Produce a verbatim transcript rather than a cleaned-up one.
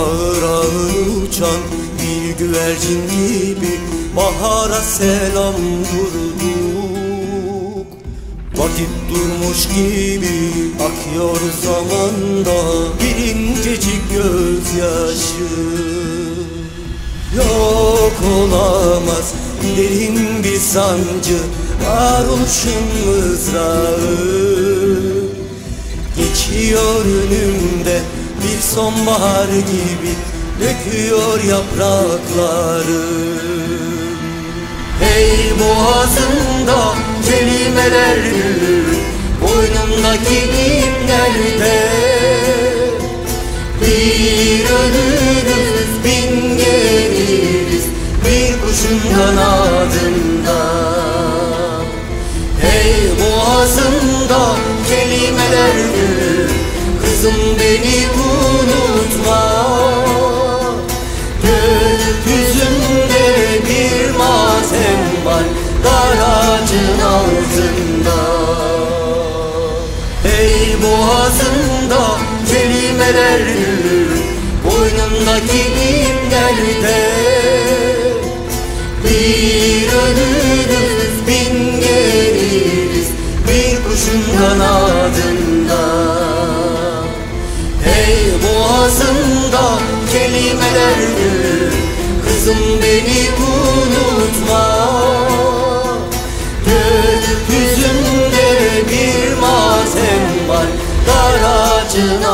Ağır ağır uçan bir güvercin gibi bahara selam vurduk. Vakit durmuş gibi akıyor zamanda bir incecik gözyaşı. Yok olamaz derin bir sancı varoluşun mızrağı. Geçiyor önümde bir sonbahar gibi döküyor yaprakları. Hey boğazımda kelimeler gülür, boynumdaki iplerde. Bir ölürüz bin geliriz bir kuşun kanadında. Hey boğazımda kelimeler gülür, kızım beni unutma. Gökyüzünde bir matem var dar ağacın altında. Hey boğazımda kelimeler gülür, boynumdaki iplerde. Bir ölürüz bin geliriz bir kuşun kanadında. Hey boğazımda kelimeler gülür, kızım beni unutma. Gökyüzünde bir matem var dar ağacın